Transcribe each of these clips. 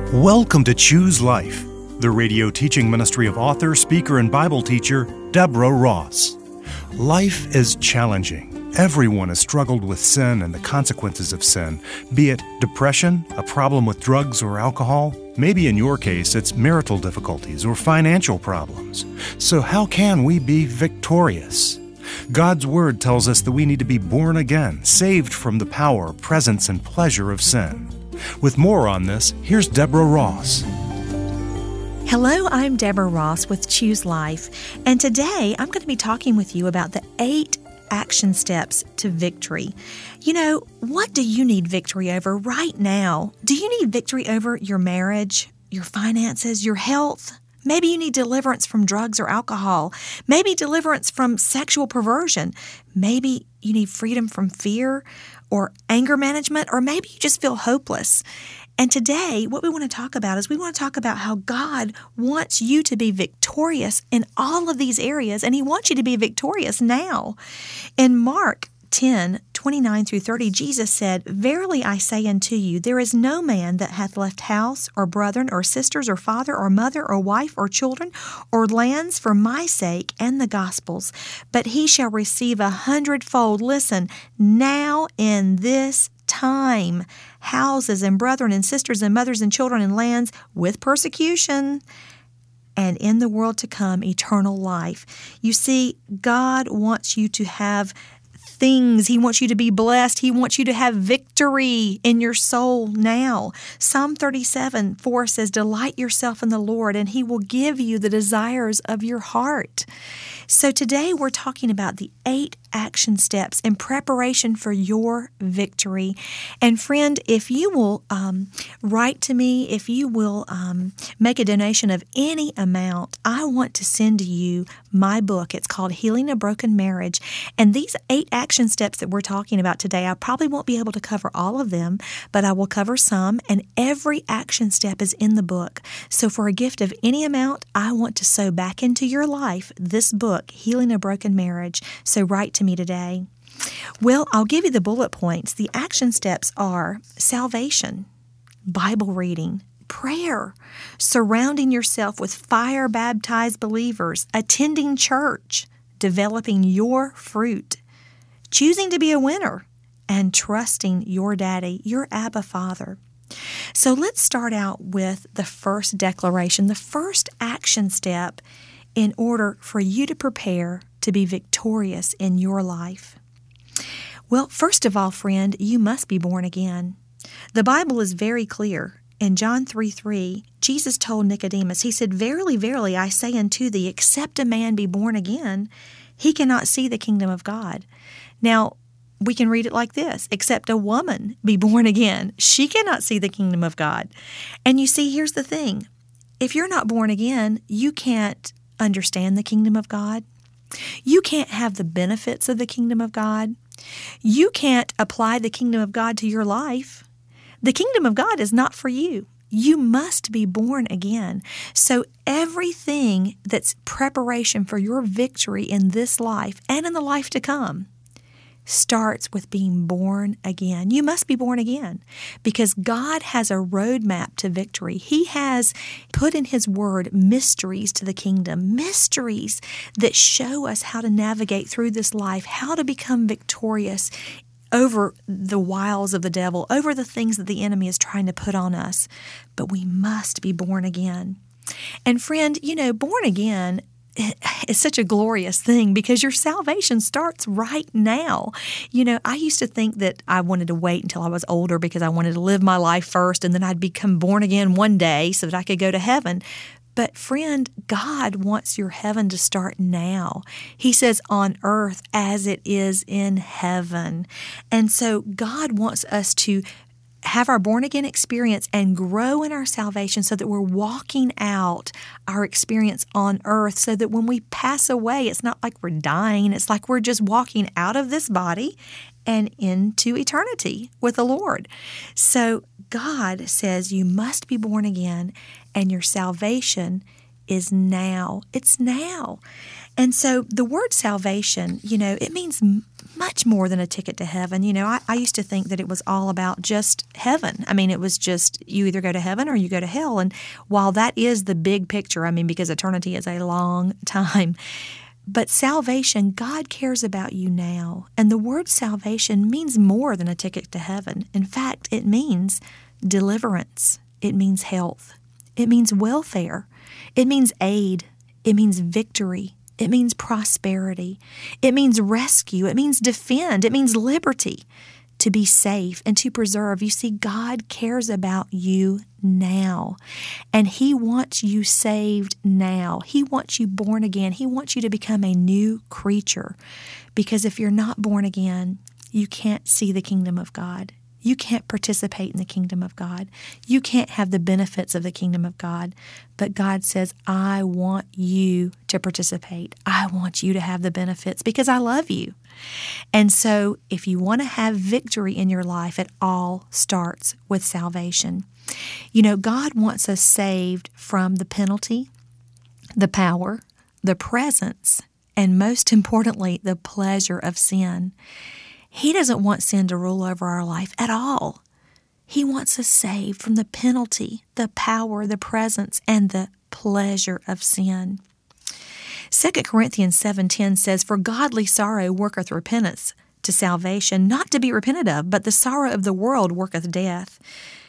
Welcome to Choose Life, the radio teaching ministry of author, speaker, and Bible teacher Deborah Ross. Life is challenging. Everyone has struggled with sin and the consequences of sin, be it depression, a problem with drugs or alcohol. Maybe in your case, it's marital difficulties or financial problems. So how can we be victorious? God's Word tells us that we need to be born again, saved from the power, presence, and pleasure of sin. With more on this, here's Deborah Ross. Hello, I'm Deborah Ross with Choose Life, and today I'm going to be talking with you about the 8 action steps to victory. You know, what do you need victory over right now? Do you need victory over your marriage, your finances, your health? Maybe you need deliverance from drugs or alcohol. Maybe deliverance from sexual perversion. Maybe you need freedom from fear or anger management, or maybe you just feel hopeless. And today, what we want to talk about is we want to talk about how God wants you to be victorious in all of these areas, and He wants you to be victorious now. In Mark 10:29-30, Jesus said, "Verily I say unto you, there is no man that hath left house, or brethren, or sisters, or father, or mother, or wife, or children, or lands for my sake and the gospel's, but he shall receive 100-fold." Listen, now in this time, houses and brethren and sisters and mothers and children and lands with persecution, and in the world to come, eternal life. You see, God wants you to have things. He wants you to be blessed. He wants you to have victory in your soul now. Psalm 37:4 says, "Delight yourself in the Lord, and He will give you the desires of your heart." So today we're talking about the 8 action steps in preparation for your victory. And friend, if you will write to me, if you will make a donation of any amount, I want to send to you my book. It's called Healing a Broken Marriage. And these 8 action steps that we're talking about today, I probably won't be able to cover all of them, but I will cover some, and every action step is in the book. So for a gift of any amount, I want to sow back into your life this book, Healing a Broken Marriage. So write to me today. Well, I'll give you the bullet points. The action steps are salvation, Bible reading, prayer, surrounding yourself with fire-baptized believers, attending church, developing your fruit, choosing to be a winner, and trusting your daddy, your Abba Father. So let's start out with the first declaration, the first action step in order for you to prepare to be victorious in your life. Well, first of all, friend, you must be born again. The Bible is very clear. In John 3:3, Jesus told Nicodemus, He said, "Verily, verily, I say unto thee, except a man be born again, he cannot see the kingdom of God." Now, we can read it like this: except a woman be born again, she cannot see the kingdom of God. And you see, here's the thing. If you're not born again, you can't understand the kingdom of God. You can't have the benefits of the kingdom of God. You can't apply the kingdom of God to your life. The kingdom of God is not for you. You must be born again. So everything that's preparation for your victory in this life and in the life to come starts with being born again. You must be born again because God has a roadmap to victory. He has put in His Word mysteries to the kingdom, mysteries that show us how to navigate through this life, how to become victorious over the wiles of the devil, over the things that the enemy is trying to put on us. But we must be born again. And friend, you know, born again is such a glorious thing because your salvation starts right now. You know, I used to think that I wanted to wait until I was older because I wanted to live my life first and then I'd become born again one day so that I could go to heaven. But friend, God wants your heaven to start now. He says on earth as it is in heaven. And so God wants us to have our born-again experience and grow in our salvation so that we're walking out our experience on earth so that when we pass away, it's not like we're dying. It's like we're just walking out of this body and into eternity with the Lord. So God says you must be born again and your salvation is now. It's now. And so the word salvation, it means much more than a ticket to heaven. I used to think that it was all about just heaven. I mean, it was just you either go to heaven or you go to hell. And while that is the big picture, because eternity is a long time, but salvation, God cares about you now. And the word salvation means more than a ticket to heaven. In fact, it means deliverance. It means health. It means welfare. It means aid. It means victory. It means prosperity. It means rescue. It means defend. It means liberty, to be safe and to preserve. You see, God cares about you now, and He wants you saved now. He wants you born again. He wants you to become a new creature, because if you're not born again, you can't see the kingdom of God. You can't participate in the kingdom of God. You can't have the benefits of the kingdom of God. But God says, I want you to participate. I want you to have the benefits because I love you. And so if you want to have victory in your life, it all starts with salvation. God wants us saved from the penalty, the power, the presence, and most importantly, the pleasure of sin. He doesn't want sin to rule over our life at all. He wants us saved from the penalty, the power, the presence, and the pleasure of sin. 2 Corinthians 7:10 says, For godly sorrow worketh repentance to salvation, not to be repented of, but the sorrow of the world worketh death.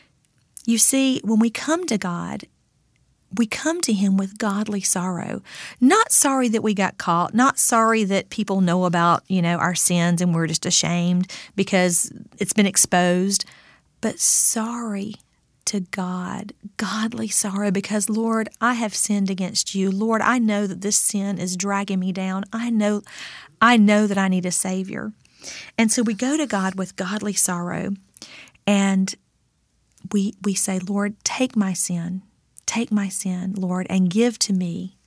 You see, when we come to God, we come to Him with godly sorrow. Not sorry that we got caught, not sorry that people know about, our sins and we're just ashamed because it's been exposed, but sorry to God, godly sorrow because, Lord, I have sinned against you. Lord, I know that this sin is dragging me down. I know that I need a Savior. And so we go to God with godly sorrow and we say, Lord, take my sin. Take my sin, Lord, and give to me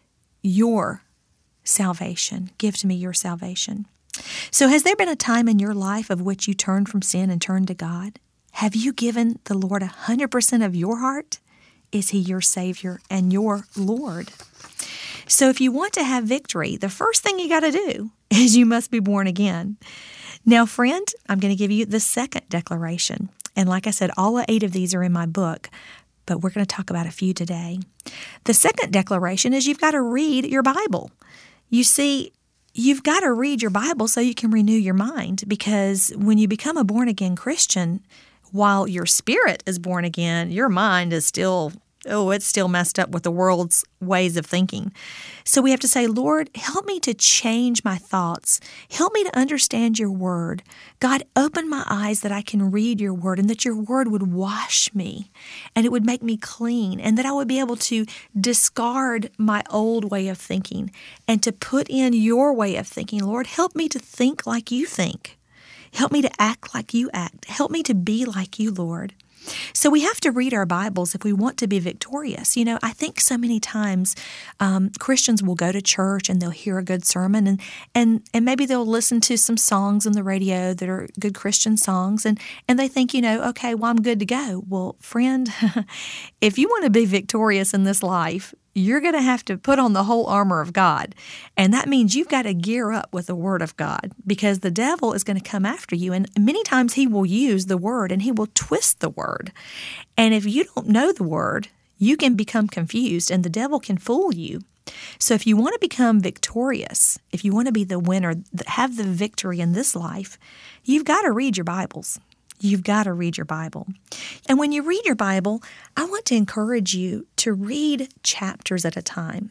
your salvation. Give to me your salvation. So has there been a time in your life of which you turned from sin and turned to God? Have you given the Lord 100% of your heart? Is He your Savior and your Lord? So if you want to have victory, the first thing you got to do is you must be born again. Now, friend, I'm going to give you the second declaration. And like I said, all 8 of these are in my book, but we're going to talk about a few today. The second declaration is you've got to read your Bible. You see, you've got to read your Bible so you can renew your mind, because when you become a born-again Christian, while your spirit is born again, your mind is still messed up with the world's ways of thinking. So we have to say, Lord, help me to change my thoughts. Help me to understand your word. God, open my eyes that I can read your word and that your word would wash me and it would make me clean and that I would be able to discard my old way of thinking and to put in your way of thinking. Lord, help me to think like you think. Help me to act like you act. Help me to be like you, Lord. So we have to read our Bibles if we want to be victorious. I think so many times Christians will go to church and they'll hear a good sermon and maybe they'll listen to some songs on the radio that are good Christian songs and they think, okay, well, I'm good to go. Well, friend, if you want to be victorious in this life, you're going to have to put on the whole armor of God. And that means you've got to gear up with the Word of God because the devil is going to come after you. And many times he will use the Word and he will twist the Word. And if you don't know the Word, you can become confused and the devil can fool you. So if you want to become victorious, if you want to be the winner, have the victory in this life, you've got to read your Bibles. You've got to read your Bible. And when you read your Bible, I want to encourage you to read chapters at a time.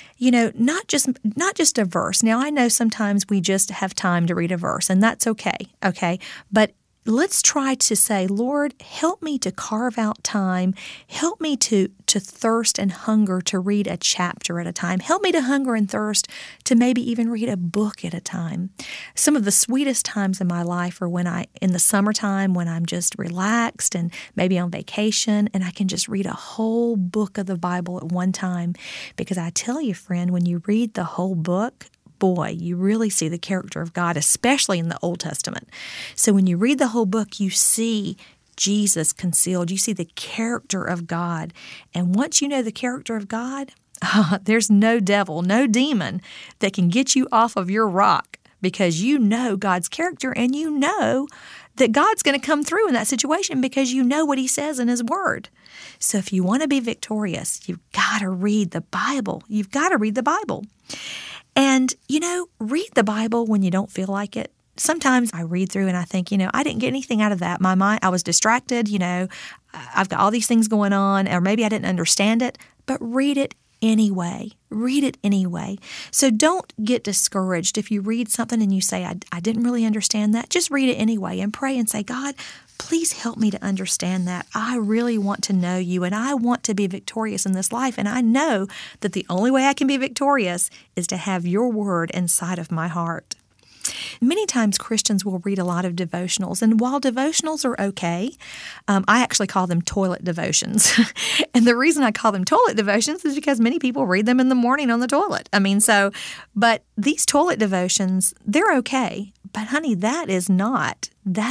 Not just a verse. Now, I know sometimes we just have time to read a verse, and that's okay? But let's try to say, Lord, help me to carve out time. Help me to thirst and hunger to read a chapter at a time. Help me to hunger and thirst to maybe even read a book at a time. Some of the sweetest times in my life are in the summertime when I'm just relaxed and maybe on vacation and I can just read a whole book of the Bible at one time. Because I tell you, friend, when you read the whole book, boy, you really see the character of God, especially in the Old Testament. So when you read the whole book, you see Jesus concealed. You see the character of God. And once you know the character of God, There's no devil, no demon that can get you off of your rock, because you know God's character and you know that God's going to come through in that situation because you know what He says in His Word. So if you want to be victorious, you've got to read the Bible. You've got to read the Bible. And, read the Bible when you don't feel like it. Sometimes I read through and I think, I didn't get anything out of that. My mind, I was distracted, I've got all these things going on, or maybe I didn't understand it, but read it anyway. Read it anyway. So don't get discouraged if you read something and you say, I didn't really understand that. Just read it anyway and pray and say, God, please help me to understand that. I really want to know you and I want to be victorious in this life. And I know that the only way I can be victorious is to have your word inside of my heart. Many times Christians will read a lot of devotionals, and while devotionals are okay, I actually call them toilet devotions. And the reason I call them toilet devotions is because many people read them in the morning on the toilet. But these toilet devotions, they're okay. But honey, that is not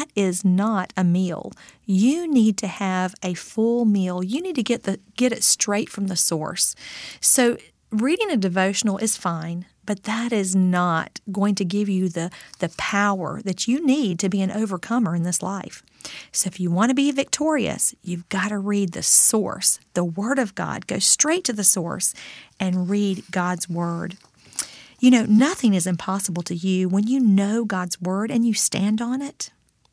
a meal. You need to have a full meal. You need to get it straight from the source. So reading a devotional is fine, but that is not going to give you the power that you need to be an overcomer in this life. So if you want to be victorious, you've got to read the source, the Word of God. Go straight to the source and read God's Word. Nothing is impossible to you when you know God's Word and you stand on it.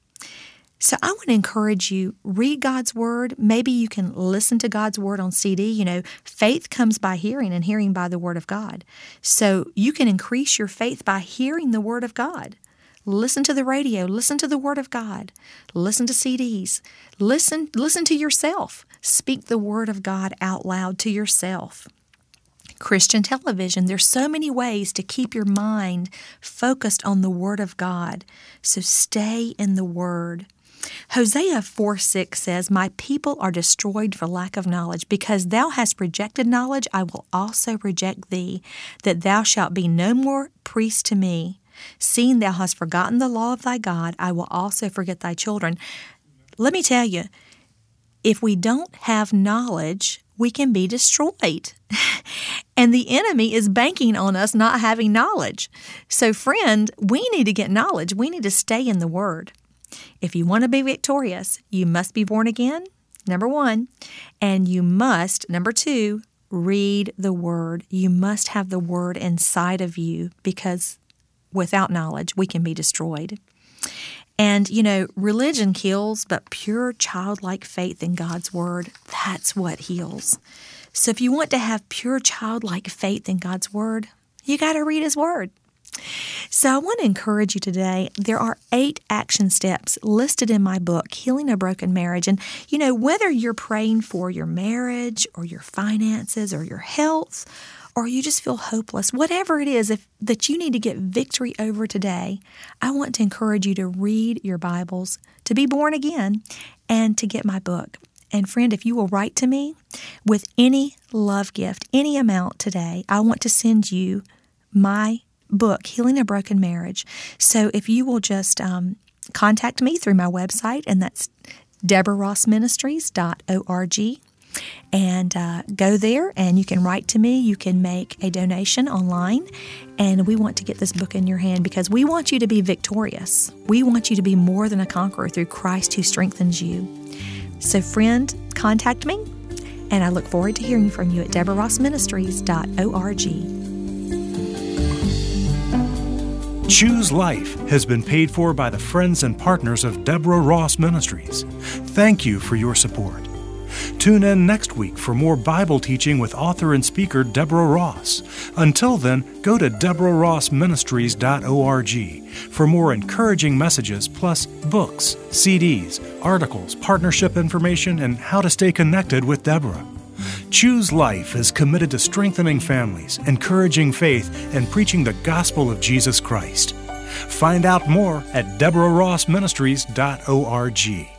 So I want to encourage you, read God's Word. Maybe you can listen to God's Word on CD. Faith comes by hearing and hearing by the Word of God. So you can increase your faith by hearing the Word of God. Listen to the radio. Listen to the Word of God. Listen to CDs. Listen to yourself. Speak the Word of God out loud to yourself. Christian television, there's so many ways to keep your mind focused on the Word of God. So stay in the Word. Hosea 4:6 says, "My people are destroyed for lack of knowledge. Because thou hast rejected knowledge, I will also reject thee, that thou shalt be no more priest to me. Seeing thou hast forgotten the law of thy God, I will also forget thy children." Let me tell you, if we don't have knowledge, we can be destroyed. And the enemy is banking on us not having knowledge. So friend, we need to get knowledge. We need to stay in the Word. If you want to be victorious, you must be born again, number 1. And you must, number 2, read the Word. You must have the Word inside of you, because without knowledge, we can be destroyed. And, religion kills, but pure childlike faith in God's Word, that's what heals. So if you want to have pure childlike faith in God's Word, you got to read His Word. So I want to encourage you today. There are 8 action steps listed in my book, Healing a Broken Marriage. And, whether you're praying for your marriage or your finances or your health, or you just feel hopeless, whatever it is that you need to get victory over today, I want to encourage you to read your Bibles, to be born again, and to get my book. And friend, if you will write to me with any love gift, any amount today, I want to send you my book, Healing a Broken Marriage. So if you will just contact me through my website, and that's DeborahRossMinistries.org, and go there and you can write to me. You can make a donation online, and we want to get this book in your hand because we want you to be victorious. We want you to be more than a conqueror through Christ who strengthens you. So friend, contact me, and I look forward to hearing from you at DeborahRossMinistries.org. Choose Life has been paid for by the friends and partners of Deborah Ross Ministries. Thank you for your support. Tune in next week for more Bible teaching with author and speaker Deborah Ross. Until then, go to DeborahRossMinistries.org for more encouraging messages, plus books, CDs, articles, partnership information, and how to stay connected with Deborah. Choose Life is committed to strengthening families, encouraging faith, and preaching the gospel of Jesus Christ. Find out more at DeborahRossMinistries.org.